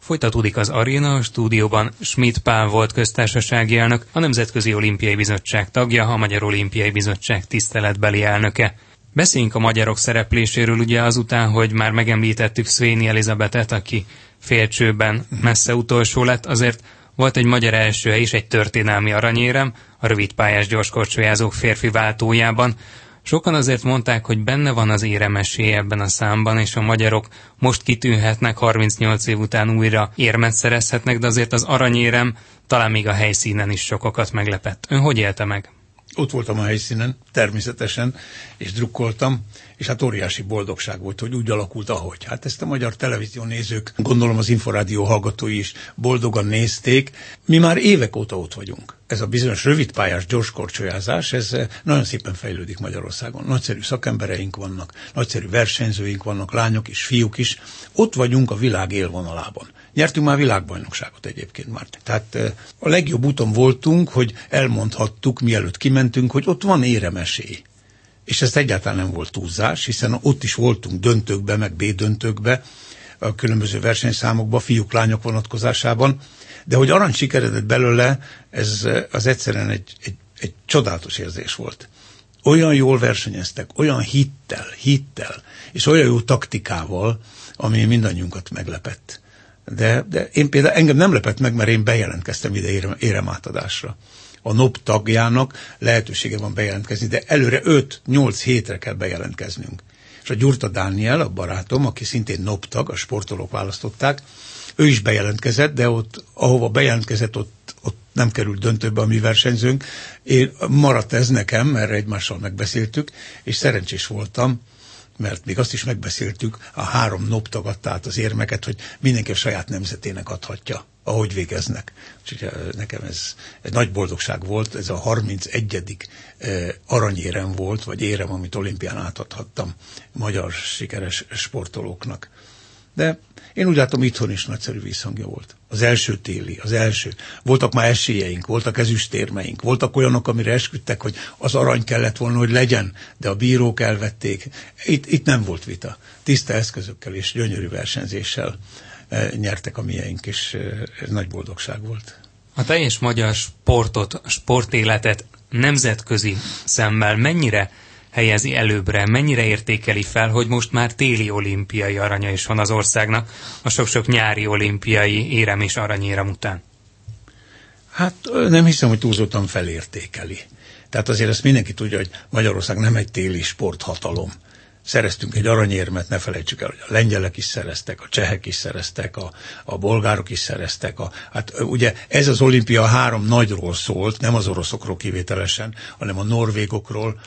Folytatódik az aréna, a stúdióban Schmidt Pál volt köztársasági elnök, a Nemzetközi Olimpiai Bizottság tagja, a Magyar Olimpiai Bizottság tiszteletbeli elnöke. Beszéljünk a magyarok szerepléséről ugye azután, hogy már megemlítettük Szvéni Elizabetet, aki félcsőben messze utolsó lett, azért volt egy magyar első és egy történelmi aranyérem a rövidpályás gyorskorcsolyázók férfi váltójában. Sokan azért mondták, hogy benne van az éremessé ebben a számban, és a magyarok most kitűnhetnek, 38 év után újra érmet szerezhetnek, de azért az aranyérem talán még a helyszínen is sokakat meglepett. Ön hogy élte meg? Ott voltam a helyszínen, természetesen, és drukkoltam, és hát óriási boldogság volt, hogy úgy alakult, ahogy. Hát ezt a magyar televízió nézők, gondolom az Inforádió hallgatói is boldogan nézték. Mi már évek óta ott vagyunk. Ez a bizonyos rövidpályás gyorskorcsolyázás, ez nagyon szépen fejlődik Magyarországon. Nagyszerű szakembereink vannak, nagyszerű versenyzőink vannak, lányok is, fiúk is. Ott vagyunk a világ élvonalában. Nyertünk már világbajnokságot egyébként már. Tehát a legjobb úton voltunk, hogy elmondhattuk, mielőtt kimentünk, hogy ott van éremesély. És ez egyáltalán nem volt túlzás, hiszen ott is voltunk döntőkbe, meg B-döntőkbe, a különböző versenyszámokban, fiúk-lányok vonatkozásában, de hogy arany sikeredett belőle, ez az egyszerűen egy csodálatos érzés volt. Olyan jól versenyeztek, olyan hittel, és olyan jó taktikával, ami mindannyiunkat meglepett. De én például engem nem lepett meg, mert én bejelentkeztem ide éremátadásra. A NOB tagjának lehetősége van bejelentkezni, de előre 5-8 hétre kell bejelentkeznünk. És a Gyurta Dániel, a barátom, aki szintén NOB tag, a sportolók választották, ő is bejelentkezett, de ott, ahova bejelentkezett, ott nem került döntőbe a mi versenyzőnk. Maradt ez nekem, mert egymással megbeszéltük, és szerencsés voltam, mert még azt is megbeszéltük, a 3 NOB tag adta át az érmeket, hogy mindenki a saját nemzetének adhatja, ahogy végeznek. Úgyhogy nekem ez egy nagy boldogság volt, ez a 31. aranyérem volt, vagy érem, amit olimpián átadhattam magyar sikeres sportolóknak. De én úgy látom, itthon is nagyszerű visszhangja volt. Az első téli, az első. Voltak már esélyeink, voltak ezüstérmeink, voltak olyanok, amire esküdtek, hogy az arany kellett volna, hogy legyen, de a bírók elvették. Itt nem volt vita. Tiszta eszközökkel és gyönyörű versenyzéssel nyertek a mieink, és ez nagy boldogság volt. A teljes magyar sportot, a sportéletet nemzetközi szemmel mennyire helyezi előbbre, mennyire értékeli fel, hogy most már téli olimpiai aranya is van az országnak, a sok-sok nyári olimpiai érem és aranyérem után? Hát nem hiszem, hogy túlzottan felértékeli. Tehát azért ezt mindenki tudja, hogy Magyarország nem egy téli sporthatalom. Szereztünk egy aranyérmet, ne felejtsük el, hogy a lengyelek is szereztek, a csehek is szereztek, a bolgárok is szereztek. Hát ugye ez az olimpia 3 nagyról szólt, nem az oroszokról kivételesen, hanem a norvégokról,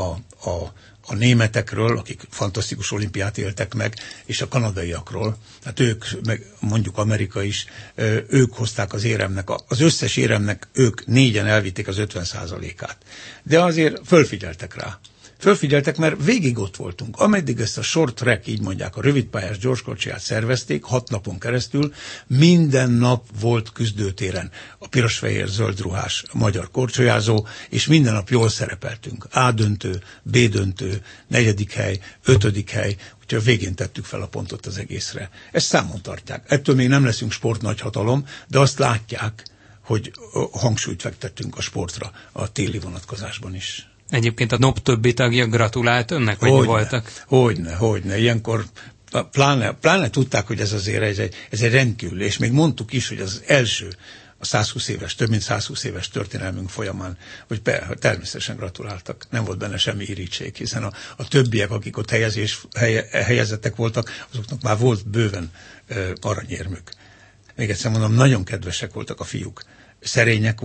a németekről, akik fantasztikus olimpiát éltek meg, és a kanadaiakról. Hát ők, meg mondjuk Amerika is, ők hozták az éremnek, az összes éremnek ők 4-en elvitték az 50%-át. De azért fölfigyeltek rá. Fölfigyeltek, mert végig ott voltunk. Ameddig ezt a short track, így mondják, a rövidpályás gyorskocsiját szervezték, 6 napon keresztül, minden nap volt küzdőtéren a piros-fehér-zöld ruhás magyar korcsolyázó, és minden nap jól szerepeltünk. A döntő, B döntő, 4. hely, 5. hely, úgyhogy a végén tettük fel a pontot az egészre. Ezt számon tartják. Ettől még nem leszünk sportnagyhatalom, de azt látják, hogy hangsúlyt fektettünk a sportra a téli vonatkozásban is. Egyébként a NOB többi tagja gratulált önnek, hogy voltak? Hogyne. Ilyenkor pláne tudták, hogy ez azért ez egy rendkívül, és még mondtuk is, hogy az első, a 120 éves, több mint 120 éves történelmünk folyamán, hogy természetesen gratuláltak. Nem volt benne semmi irítség, hiszen a többiek, akik ott helyezettek voltak, azoknak már volt bőven aranyérmük. Még egyszer mondom, nagyon kedvesek voltak a fiúk. Szerények,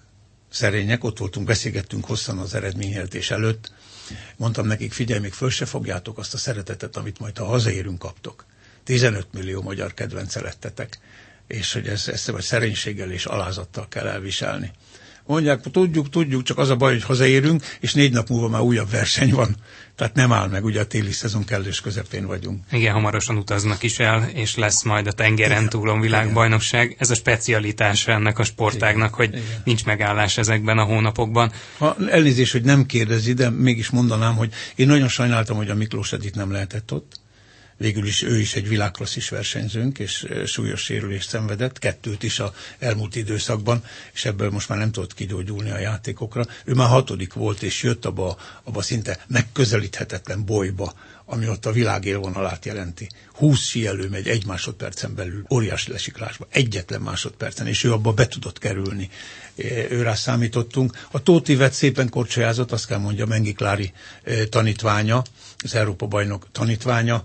ott voltunk, beszélgettünk hosszan az eredményhirdetés előtt. Mondtam nekik, figyelj, még föl se fogjátok azt a szeretetet, amit majd ha hazaérünk kaptok. 15 millió magyar kedvence lettetek, és hogy ezt vagy szerénységgel és alázattal kell elviselni. Mondják, tudjuk, csak az a baj, hogy hazaérünk, és 4 nap múlva már újabb verseny van. Tehát nem áll meg, ugye a téli szezon kellős közepén vagyunk. Igen, hamarosan utaznak is el, és lesz majd a tengeren túlon világbajnokság. Ez a specialitása ennek a sportágnak, hogy nincs megállás ezekben a hónapokban. Elnézést, hogy nem kérdezi, de mégis mondanám, hogy én nagyon sajnáltam, hogy a Miklós Edit nem lehetett ott. Végül is ő is egy világklasszis versenyzőnk, és súlyos sérülést szenvedett, 2 is az elmúlt időszakban, és ebből most már nem tudott kigyógyulni a játékokra. Ő már 6. volt, és jött abba szinte megközelíthetetlen bolyba, ami ott a világ élvonalát jelenti. 20 síelő megy 1 másodpercen belül, óriási lesiklásba, egyetlen másodpercen, és ő abba be tudott kerülni. Őrá számítottunk. A Tóth Ivett szépen korcsolyázott, azt kell mondja, Mengi Klári tanítványa, az Európa-bajnok tanítványa,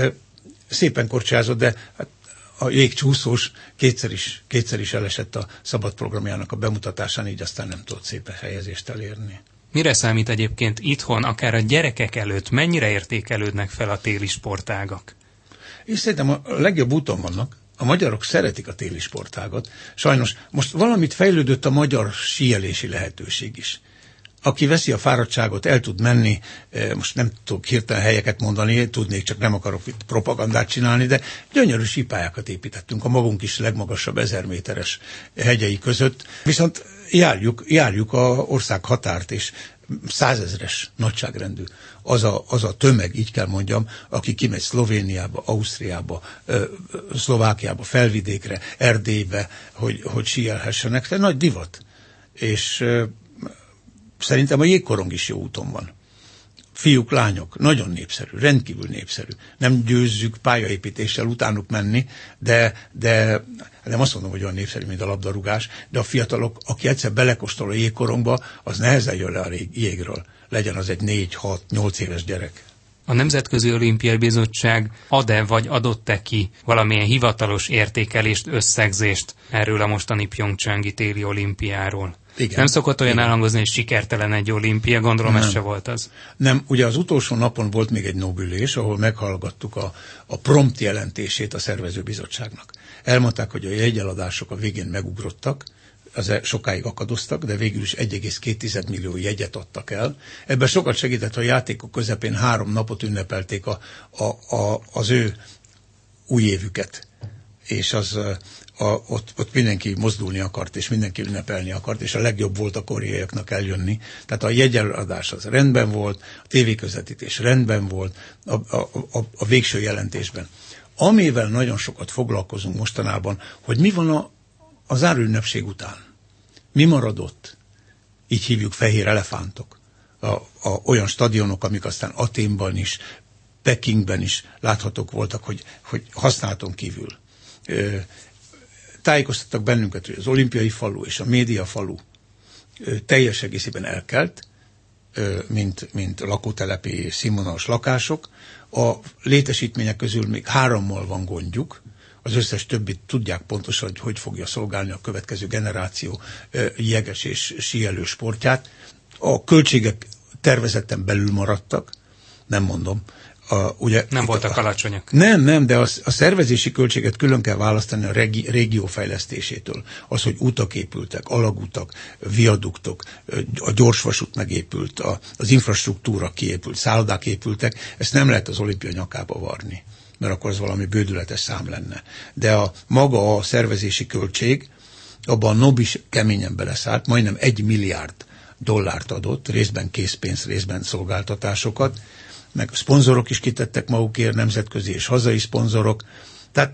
szépen korcsolyázott, de hát a jégcsúszós kétszer is elesett a szabad programjának a bemutatásán, így aztán nem tudott szép helyezést elérni. Mire számít egyébként itthon, akár a gyerekek előtt, mennyire értékelődnek fel a téli sportágak? És szerintem a legjobb úton vannak. A magyarok szeretik a téli sportágat. Sajnos most valamit fejlődött a magyar síelési lehetőség is. Aki veszi a fáradtságot, el tud menni, most nem tudok hirtelen helyeket mondani, tudnék, csak nem akarok itt propagandát csinálni, de gyönyörű sípályákat építettünk a magunk is legmagasabb 1000 méteres hegyei között. Viszont járjuk a ország határt, és 100 000-es nagyságrendű az a tömeg, így kell mondjam, aki kimegy Szlovéniába, Ausztriába, Szlovákiába, Felvidékre, Erdélybe, hogy síelhessenek. Ez nagy divat. És szerintem a jégkorong is jó úton van. Fiúk, lányok, nagyon népszerű, rendkívül népszerű. Nem győzzük pályaépítéssel utánuk menni, de nem azt mondom, hogy olyan népszerű, mint a labdarúgás, de a fiatalok, aki egyszer belekóstol a jégkorongba, az nehezen jön le a jégről. Legyen az egy 4, 6, 8 éves gyerek. A Nemzetközi Olimpiai Bizottság ad-e vagy adott-e ki valamilyen hivatalos értékelést, összegzést erről a mostani pjongcsangi téli olimpiáról? Igen. Nem szokott olyan elhangozni, hogy sikertelen egy olimpia, gondolom ez se volt az. Nem, ugye az utolsó napon volt még egy nobülés, ahol meghallgattuk a prompt jelentését a szervezőbizottságnak. Elmondták, hogy a jegyeladások a végén megugrottak, sokáig akadoztak, de végül is 1,2 millió jegyet adtak el. Ebben sokat segített, hogy a játékok közepén 3 napot ünnepelték az ő újévüket. És ott mindenki mozdulni akart, és mindenki ünnepelni akart, és a legjobb volt a koreaiaknak eljönni. Tehát a jegyeladás az rendben volt, a tévéközvetítés rendben volt, a végső jelentésben. Amivel nagyon sokat foglalkozunk mostanában, hogy mi van a záróünnepség után. Mi maradott? Így hívjuk fehér elefántok. Olyan stadionok, amik aztán Athénban is, Pekingben is láthatók voltak, hogy használaton kívül. Tájékoztattak bennünket, hogy az olimpiai falu és a média falu teljes egészében elkelt, mint lakótelepi színvonalas lakások. A létesítmények közül még 3-mal van gondjuk, az összes többit tudják pontosan, hogy fogja szolgálni a következő generáció jeges és síelő sportját. A költségek tervezetten belül maradtak, nem mondom. Ugye, nem voltak alacsonyak. Nem, de a szervezési költséget külön kell választani a régió fejlesztésétől. Az, hogy utak épültek, alagútak, viaduktok, a gyorsvasút megépült, az infrastruktúra kiépült, szállodák épültek, ezt nem lehet az olimpia nyakába varni, mert akkor az valami bődületes szám lenne. De maga a szervezési költség, abban a NOB is keményen beleszállt, majdnem $1 milliárd adott, részben készpénz, részben szolgáltatásokat, meg szponzorok is kitettek magukért, nemzetközi és hazai szponzorok. Tehát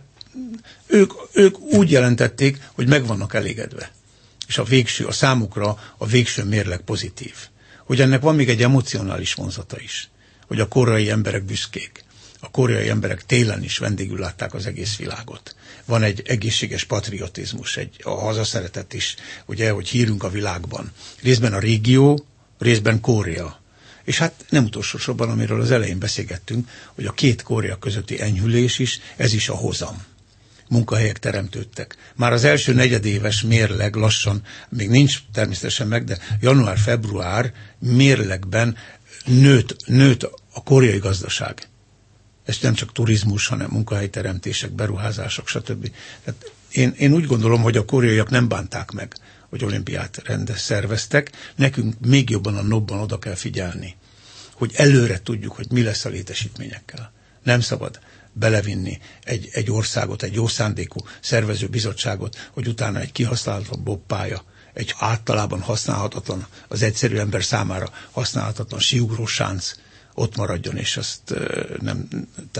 ők úgy jelentették, hogy meg vannak elégedve. És a számukra a végső mérleg pozitív. Hogy ennek van még egy emocionális vonzata is. Hogy a koreai emberek büszkék. A koreai emberek télen is vendégül látták az egész világot. Van egy egészséges patriotizmus, a hazaszeretet is, ugye, hogy hírünk a világban. Részben a régió, részben Korea. És hát nem utolsó sorban, amiről az elején beszélgettünk, hogy a 2 Korea közötti enyhülés is, ez is a hozam. Munkahelyek teremtődtek. Már az első negyedéves mérleg lassan, még nincs természetesen meg, de január-február mérlegben nőtt a koreai gazdaság. Ez nem csak turizmus, hanem munkahelyteremtések, beruházások, stb. Tehát én úgy gondolom, hogy a koreaiak nem bánták meg, hogy olimpiát szerveztek, nekünk még jobban a NOB-ban oda kell figyelni, hogy előre tudjuk, hogy mi lesz a létesítményekkel. Nem szabad belevinni egy országot, egy jó szándékú szervező bizottságot, hogy utána egy kihasználatlan bobpálya, egy általában használhatatlan, az egyszerű ember számára használhatatlan síugrósánc ott maradjon, és azt nem... Tehát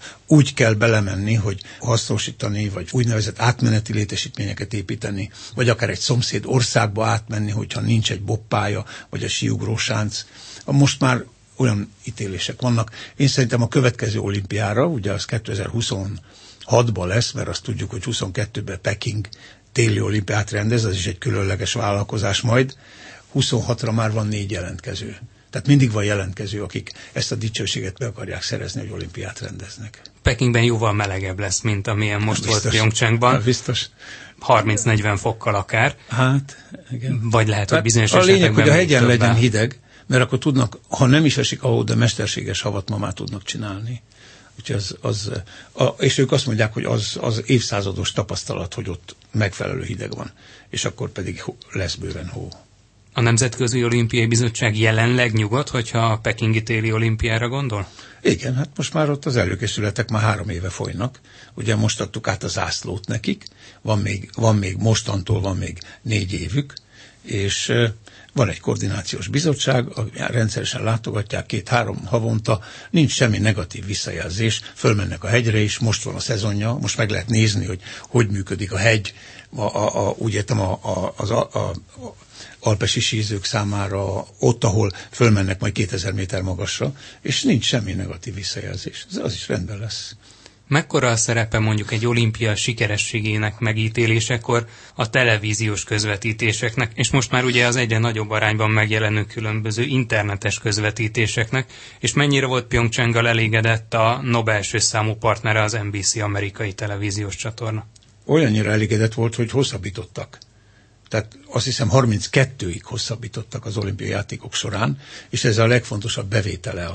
úgy kell belemenni, hogy hasznosítani, vagy úgynevezett átmeneti létesítményeket építeni, vagy akár egy szomszéd országba átmenni, hogyha nincs egy bobpálya, vagy egy síugrósánc. Most már olyan ítélések vannak. Én szerintem a következő olimpiára, ugye az 2026-ban lesz, mert azt tudjuk, hogy 22-ben Peking téli olimpiát rendez, az is egy különleges vállalkozás majd. 26-ra már van 4 jelentkező. Tehát mindig van jelentkező, akik ezt a dicsőséget be akarják szerezni, hogy olimpiát rendeznek. Pekingben jóval melegebb lesz, mint amilyen most biztos, volt Pyeongchangban. Biztos. 30-40 fokkal akár. Hát, igen. Vagy lehet, hogy bizonyos esetekben. A lényeg, hogy a hegyen legyen legyen hideg, mert akkor tudnak, ha nem is esik ahol, de mesterséges havat ma már tudnak csinálni. Úgyhogy és ők azt mondják, hogy az évszázados tapasztalat, hogy ott megfelelő hideg van, és akkor pedig lesz bőven hó. A Nemzetközi Olimpiai Bizottság jelenleg nyugodt, hogyha a pekingi téli olimpiára gondol? Igen, hát most már ott az előkészületek már 3 éve folynak. Ugye most adtuk át a zászlót nekik, van még mostantól van még 4 évük, és van egy koordinációs bizottság, rendszeresen látogatják 2-3 havonta, nincs semmi negatív visszajelzés, fölmennek a hegyre is, most van a szezonja, most meg lehet nézni, hogy működik a hegy, úgy értem az alpesi sízők számára, ott, ahol fölmennek majd 2000 méter magasra, és nincs semmi negatív visszajelzés. Az is rendben lesz. Mekkora a szerepe mondjuk egy olimpia sikerességének megítélésekor a televíziós közvetítéseknek, és most már ugye az egyre nagyobb arányban megjelenő különböző internetes közvetítéseknek, és mennyire volt Pyeongchanggal elégedett a Nobel-első számú partnere az NBC amerikai televíziós csatorna? Olyannyira elégedett volt, hogy hosszabbítottak. Tehát azt hiszem 32-ig hosszabbítottak az olimpiai játékok során, és ez a legfontosabb bevétele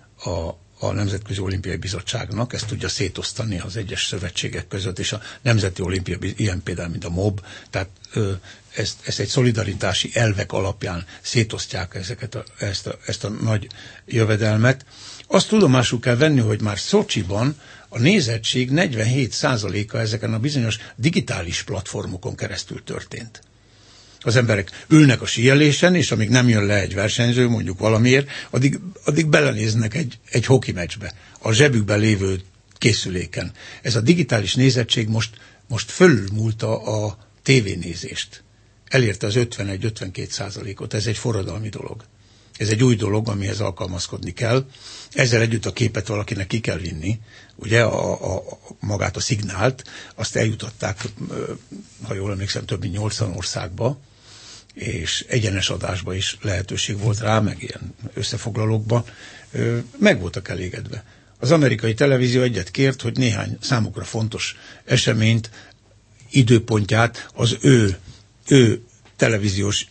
a Nemzetközi Olimpiai Bizottságnak, ezt tudja szétosztani az egyes szövetségek között, és a Nemzeti Olimpia, ilyen például, mint a MOB, tehát ezt egy szolidaritási elvek alapján szétosztják ezt a nagy jövedelmet. Azt tudomásul kell venni, hogy már Szocsiban a nézettség 47%-a ezeken a bizonyos digitális platformokon keresztül történt. Az emberek ülnek a síelésen, és amíg nem jön le egy versenyző, mondjuk valamiért, addig belenéznek egy hoki meccsbe, a zsebükben lévő készüléken. Ez a digitális nézettség most fölülmúlta a tévénézést. Elérte az 51-52%-ot, ez egy forradalmi dolog. Ez egy új dolog, amihez alkalmazkodni kell. Ezzel együtt a képet valakinek ki kell vinni. Ugye magát a szignált, azt eljutatták, ha jól emlékszem, több mint 80 országba, és egyenes adásba is lehetőség volt rá, meg ilyen összefoglalókba. Meg voltak elégedve. Az amerikai televízió egyet kért, hogy néhány számukra fontos eseményt, időpontját az ő televíziós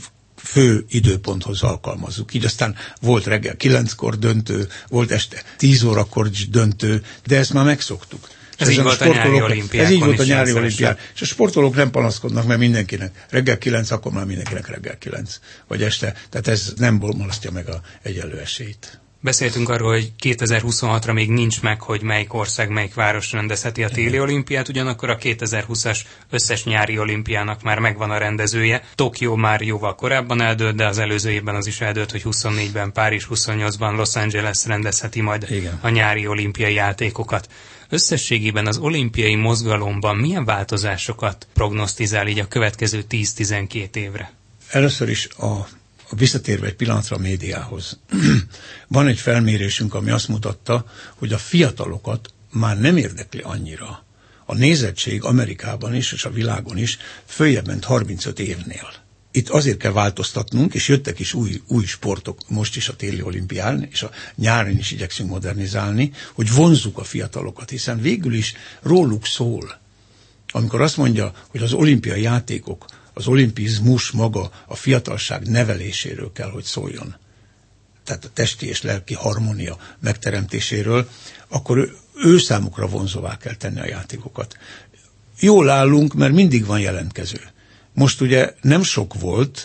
fő időponthoz alkalmazzuk. Így aztán volt reggel 9-kor döntő, volt este 10 órakor is döntő, de ezt már megszoktuk. Ez így volt a nyári olimpiákon. Ez így volt a nyári olimpián. És a sportolók nem panaszkodnak, mert mindenkinek reggel 9, akkor már mindenkinek reggel 9, vagy este. Tehát ez nem bomlasztja meg a egyenlő esélyt. Beszéltünk arról, hogy 2026-ra még nincs meg, hogy melyik ország, melyik város rendezheti a téli olimpiát, ugyanakkor a 2020-as összes nyári olimpiának már megvan a rendezője. Tokió már jóval korábban eldőlt, de az előző évben az is eldőlt, hogy 24-ben Párizs, 28-ban Los Angeles rendezheti majd a nyári olimpiai játékokat. Összességében az olimpiai mozgalomban milyen változásokat prognosztizál így a következő 10-12 évre? Először is visszatérve egy pillanatra a médiához. Van egy felmérésünk, ami azt mutatta, hogy a fiatalokat már nem érdekli annyira. A nézettség Amerikában is, és a világon is följebb ment 35 évnél. Itt azért kell változtatnunk, és jöttek is új sportok, most is a téli olimpián, és a nyáron is igyekszünk modernizálni, hogy vonzzuk a fiatalokat, hiszen végül is róluk szól. Amikor azt mondja, hogy az olimpiai játékok, az olimpizmus maga a fiatalság neveléséről kell, hogy szóljon. Tehát a testi és lelki harmónia megteremtéséről, akkor ő számukra vonzóvá kell tenni a játékokat. Jól állunk, mert mindig van jelentkező. Most ugye nem sok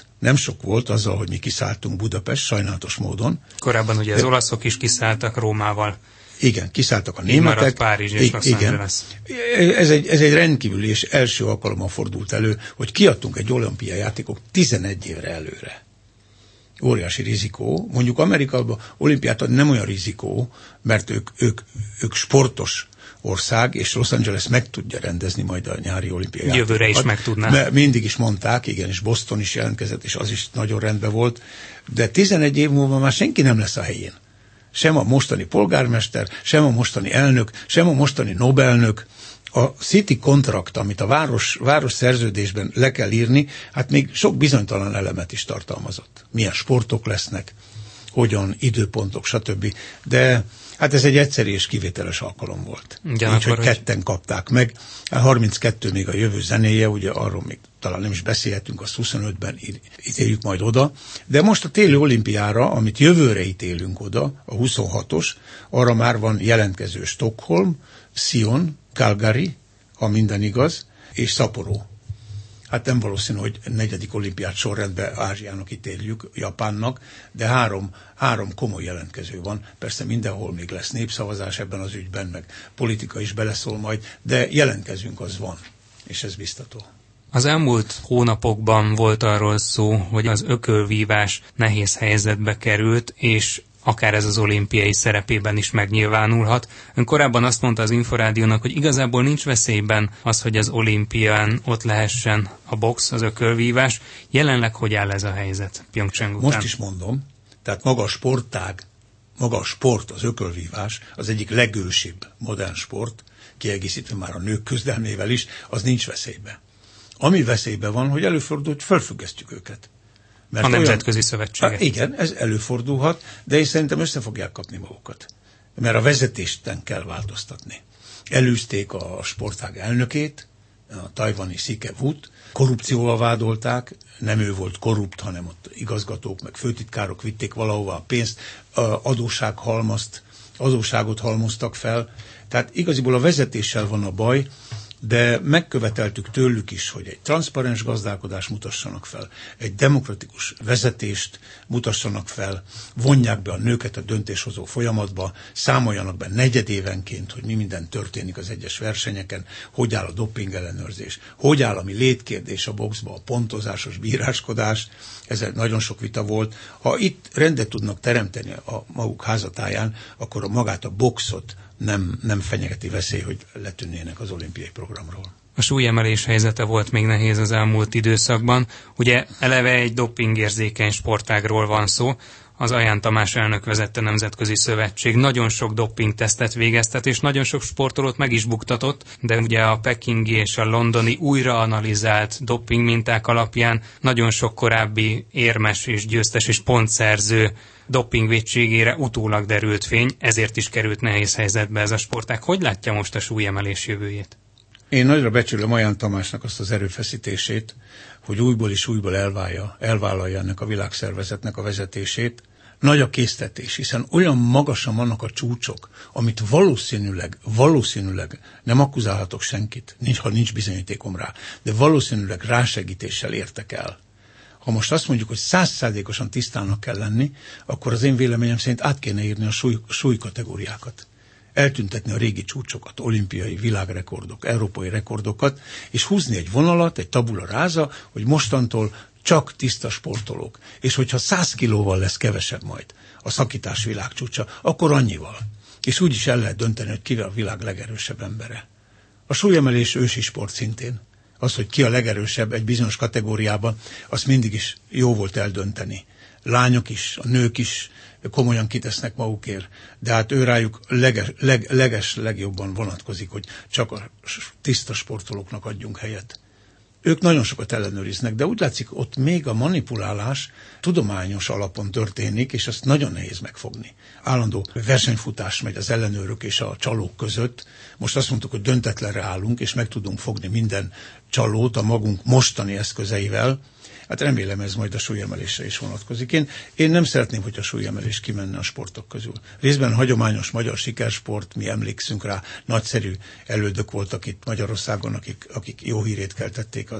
volt azzal, hogy mi kiszálltunk Budapest, sajnálatos módon. Korábban ugye az olaszok is kiszálltak Rómával. Igen, kiszálltak a németek. Párizs és Los Angeles. Ez egy rendkívüli és első alkalommal fordult elő, hogy kiadtunk egy olimpiai játékok 11 évre előre. Óriási rizikó. Mondjuk Amerikában olimpiát nem olyan rizikó, mert ők sportos ország, és Los Angeles meg tudja rendezni majd a nyári olimpiai jövőre is meg tudná. Mindig is mondták, igen, és Boston is jelentkezett, és az is nagyon rendben volt, de 11 év múlva már senki nem lesz a helyén. Sem a mostani polgármester, sem a mostani elnök, sem a mostani Nobelnök. A City Contract, amit a város szerződésben le kell írni, hát még sok bizonytalan elemet is tartalmazott. Milyen sportok lesznek, hogyan, időpontok, stb. De hát ez egy egyszerű és kivételes alkalom volt. Úgyhogy ketten kapták meg. 32 még a jövő zenéje, ugye arról még talán nem is beszélhetünk, azt 25-ben ítéljük majd oda. De most a téli olimpiára, amit jövőre ítélünk oda, a 26-os, arra már van jelentkező Stockholm, Sion, Calgary, ha minden igaz, és Sapporo. Hát nem valószínű, hogy 4. olimpiát sorrendben Ázsiának ítéljük, Japánnak, de három komoly jelentkező van. Persze mindenhol még lesz népszavazás ebben az ügyben, meg politika is beleszól majd, de jelentkezünk az van, és ez biztató. Az elmúlt hónapokban volt arról szó, hogy az ökölvívás nehéz helyzetbe került, és akár ez az olimpiai szerepében is megnyilvánulhat. Ön korábban azt mondta az Inforádiónak, hogy igazából nincs veszélyben az, hogy az olimpián ott lehessen a box, az ökölvívás. Jelenleg hogy áll ez a helyzet Pyeongchang után? Most is mondom, tehát maga a sportág, maga a sport, az ökölvívás, az egyik legősibb modern sport, kiegészítve már a nők küzdelmével is, az nincs veszélyben. Ami veszélyben van, hogy előfordul, hogy felfüggesztjük őket. Mert a nemzetközi szövetségek. Igen, ez előfordulhat, de én szerintem össze fogják kapni magukat. Mert a vezetésten kell változtatni. Elűzték a sportág elnökét, a tajvani Sike Wut, korrupcióval vádolták, nem ő volt korrupt, hanem ott igazgatók, meg főtitkárok vitték valahova a pénzt, adósságot halmoztak fel. Tehát igaziból a vezetéssel van a baj, de megköveteltük tőlük is, hogy egy transzparens gazdálkodást mutassanak fel, egy demokratikus vezetést mutassanak fel, vonják be a nőket a döntéshozó folyamatba, számoljanak be negyedévenként, hogy mi minden történik az egyes versenyeken, hogy áll a doping ellenőrzés, hogy áll a mi létkérdés a boxba, a pontozásos bíráskodás, ezzel nagyon sok vita volt. Ha itt rendet tudnak teremteni a maguk házatáján, akkor magát a boxot nem fenyegeti veszély, hogy letűnnének az olimpiai programról. A súlyemelés helyzete volt még nehéz az elmúlt időszakban. Ugye eleve egy dopingérzékeny sportágról van szó. Az Aján Tamás elnök vezette nemzetközi szövetség nagyon sok dopingtesztet végeztet, és nagyon sok sportolót meg is buktatott, de ugye a pekingi és a londoni újraanalizált dopingminták alapján nagyon sok korábbi érmes és győztes és pontszerző dopingvétségére utólag derült fény, ezért is került nehéz helyzetbe ez a sportág. Hogy látja most a súlyemelés jövőjét? Én nagyra becsülöm Aján Tamásnak azt az erőfeszítését, hogy újból és újból elvállalja ennek a világszervezetnek a vezetését. Nagy a késztetés, hiszen olyan magasan vannak a csúcsok, amit valószínűleg nem akuzálhatok senkit, ha nincs bizonyítékom rá, de valószínűleg rásegítéssel értek el. Ha most azt mondjuk, hogy 100%-osan tisztának kell lenni, akkor az én véleményem szerint át kéne írni a súlykategóriákat. Eltüntetni a régi csúcsokat, olimpiai világrekordok, európai rekordokat, és húzni egy vonalat, egy tabula ráza, hogy mostantól csak tiszta sportolók. És hogyha 100 kilóval lesz kevesebb majd a szakítás világcsúcsa, akkor annyival. És úgy is el lehet dönteni, hogy ki a világ legerősebb embere. A súlyemelés ősi sport szintén. Az, hogy ki a legerősebb egy bizonyos kategóriában, azt mindig is jó volt eldönteni. Lányok is, a nők is komolyan kitesznek magukért, de hát ő rájuk legjobban vonatkozik, hogy csak a tiszta sportolóknak adjunk helyet. Ők nagyon sokat ellenőriznek, de úgy látszik, ott még a manipulálás tudományos alapon történik, és azt nagyon nehéz megfogni. Állandó versenyfutás megy az ellenőrök és a csalók között. Most azt mondtuk, hogy döntetlenre állunk, és meg tudunk fogni minden csalót a magunk mostani eszközeivel. Hát remélem ez majd a súlyemelésre is vonatkozik. Én nem szeretném, hogy a súlyemelés kimenne a sportok közül. Részben hagyományos magyar sikersport, mi emlékszünk rá, nagyszerű elődök voltak itt Magyarországon, akik jó hírét keltették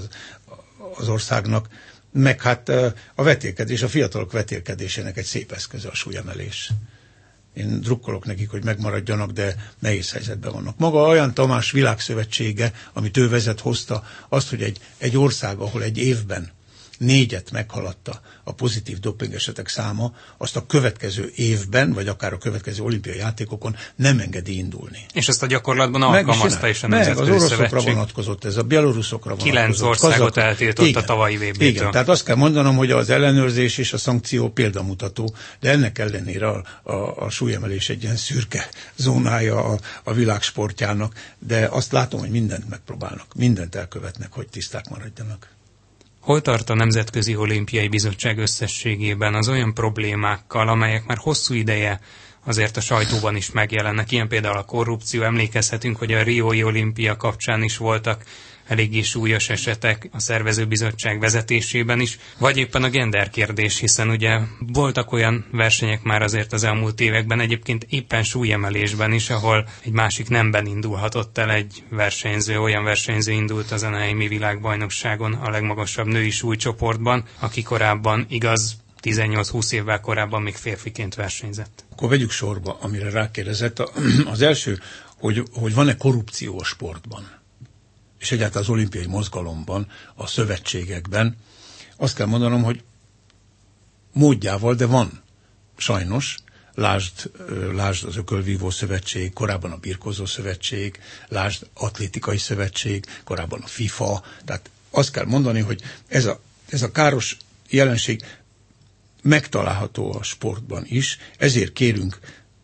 az országnak, meg hát a vetélkedés, a fiatalok vetélkedésének egy szép eszköze a súlyemelés. Én drukkolok nekik, hogy megmaradjanak, de nehéz helyzetben vannak. Maga Aján Tamás világszövetsége, amit ő vezet, hozta azt, hogy egy ország, ahol egy évben 4-et meghaladta a pozitív dopingesetek száma, azt a következő évben, vagy akár a következő olimpiai játékokon nem engedi indulni. És ezt a gyakorlatban alkalmazta is a Nemzetközi Szövetség. Az oroszokra Szövetség. vonatkozott ez, a bieloruszokra vonatkozott. 9 országot eltiltott a tavalyi VB-től. Igen, tehát azt kell mondanom, hogy az ellenőrzés és a szankció példamutató, de ennek ellenére a súlyemelés egy ilyen szürke zónája a világ sportjának, de azt látom, hogy mindent megpróbálnak, mindent elkövetnek, hogy tiszták maradjanak. Hol tart a Nemzetközi Olimpiai Bizottság összességében az olyan problémákkal, amelyek már hosszú ideje azért a sajtóban is megjelennek, ilyen például a korrupció, emlékezhetünk, hogy a Riói olimpia kapcsán is voltak eléggé súlyos esetek a szervezőbizottság vezetésében is, vagy éppen a gender kérdés, hiszen ugye voltak olyan versenyek már azért az elmúlt években, egyébként éppen súlyemelésben is, ahol egy másik nemben indulhatott el egy versenyző, olyan versenyző indult az Anaheimi világbajnokságon a legmagasabb női súlycsoportban, aki korábban, igaz, 18-20 évvel korábban még férfiként versenyzett. Akkor vegyük sorba, amire rákérdezett. Az első, hogy van-e korrupció a sportban, és egyáltalán az olimpiai mozgalomban, a szövetségekben. Azt kell mondanom, hogy módjával, de van. Sajnos, lásd az Ökölvívó Szövetség, korábban a Birkózó Szövetség, lásd Atlétikai Szövetség, korábban a FIFA. Tehát azt kell mondani, hogy ez a káros jelenség megtalálható a sportban is, ezért kérünk,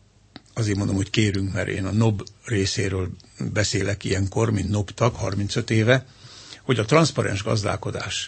azért mondom, hogy kérünk, mert én a NOB részéről beszélek ilyenkor, mint NOB-tag, 35 éve, hogy a transzparens gazdálkodás,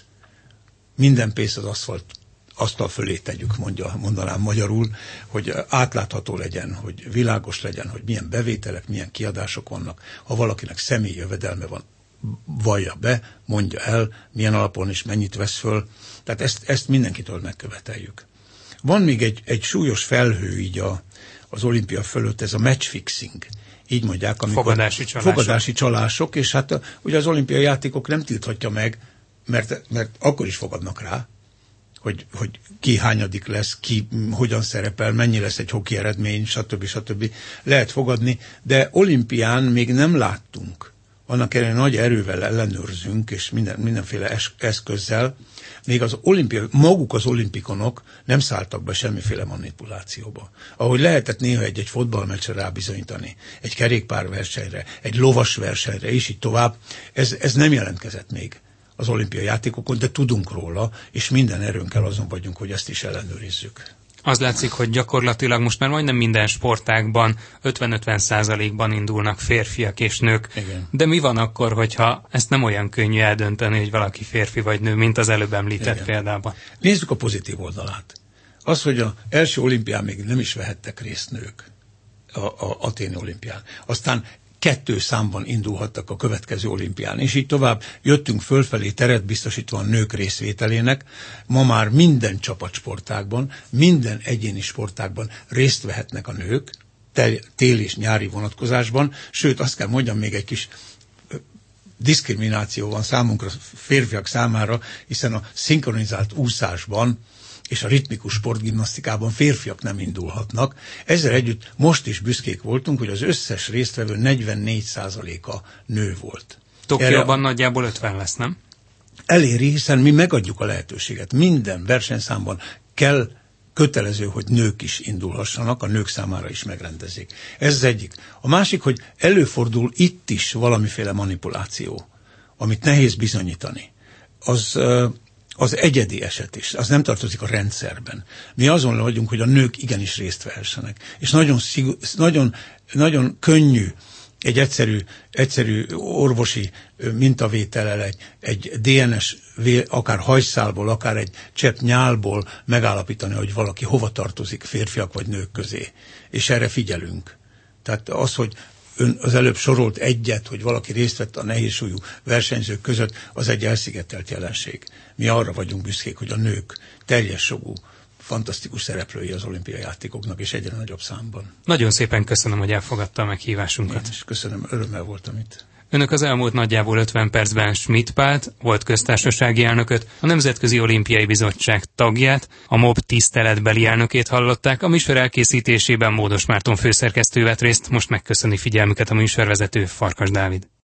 minden pénzt az asztal fölé tegyük, mondanám magyarul, hogy átlátható legyen, hogy világos legyen, hogy milyen bevételek, milyen kiadások vannak. Ha valakinek személyi jövedelme van, vallja be, mondja el, milyen alapon és mennyit vesz föl. Tehát ezt mindenkitől megköveteljük. Van még egy súlyos felhő így az olimpia fölött, ez a matchfixing. Így mondják, amikor fogadási csalások, és hát ugye az olimpiai játékok nem tilthatja meg, mert akkor is fogadnak rá, hogy ki hányadik lesz, ki hogyan szerepel, mennyi lesz egy hoki eredmény, stb. Lehet fogadni, de olimpián még nem láttunk. Annak ellenére nagy erővel ellenőrzünk, és mindenféle eszközzel, még maguk az olimpikonok nem szálltak be semmiféle manipulációba. Ahogy lehetett néha egy fotballmeccsre rábizonyítani, egy kerékpárversenyre, egy lovas versenyre, és így tovább, ez nem jelentkezett még az olimpiai játékokon, de tudunk róla, és minden erőnkkel azon vagyunk, hogy ezt is ellenőrizzük. Az látszik, hogy gyakorlatilag most már majdnem minden sportágban 50-50%-ban indulnak férfiak és nők. Igen. De mi van akkor, hogyha ezt nem olyan könnyű eldönteni, hogy valaki férfi vagy nő, mint az előbb említett példában? Nézzük a pozitív oldalát. Az, hogy az első olimpián még nem is vehettek részt nők, a Athéni olimpián. Aztán 2 számban indulhattak a következő olimpián, és így tovább jöttünk fölfelé teret biztosítva a nők részvételének. Ma már minden csapatsportágban, minden egyéni sportágban részt vehetnek a nők, tél és nyári vonatkozásban, sőt azt kell mondjam, még egy kis diszkrimináció van számunkra, férfiak számára, hiszen a szinkronizált úszásban és a ritmikus sportgimnasztikában férfiak nem indulhatnak. Ezzel együtt most is büszkék voltunk, hogy az összes résztvevő 44%-a nő volt. Tokióban nagyjából 50 lesz, nem? Eléri, hiszen mi megadjuk a lehetőséget. Minden versenyszámban kell kötelező, hogy nők is indulhassanak, a nők számára is megrendezik. Ez az egyik. A másik, hogy előfordul itt is valamiféle manipuláció, amit nehéz bizonyítani. Az egyedi eset is, az nem tartozik a rendszerben. Mi azon vagyunk, hogy a nők igenis részt vehessenek. És nagyon könnyű egy egyszerű orvosi mintavétellel, egy DNS, akár hajszálból, akár egy csepp nyálból megállapítani, hogy valaki hova tartozik, férfiak vagy nők közé. És erre figyelünk. Tehát az, hogy ön az előbb sorolt egyet, hogy valaki részt vett a nehézsúlyú versenyzők között, az egy elszigetelt jelenség. Mi arra vagyunk büszkék, hogy a nők teljes jogú, fantasztikus szereplői az olimpiai játékoknak, és egyre nagyobb számban. Nagyon szépen köszönöm, hogy elfogadta a meghívásunkat. Én is köszönöm, örömmel voltam itt. Önök az elmúlt nagyjából 50 percben Schmidt Pált, volt köztársasági elnököt, a Nemzetközi Olimpiai Bizottság tagját, a MOB tiszteletbeli elnökét hallották, a műsor elkészítésében Módos Márton főszerkesztő vett részt, most megköszöni figyelmüket a műsorvezető Farkas Dávid.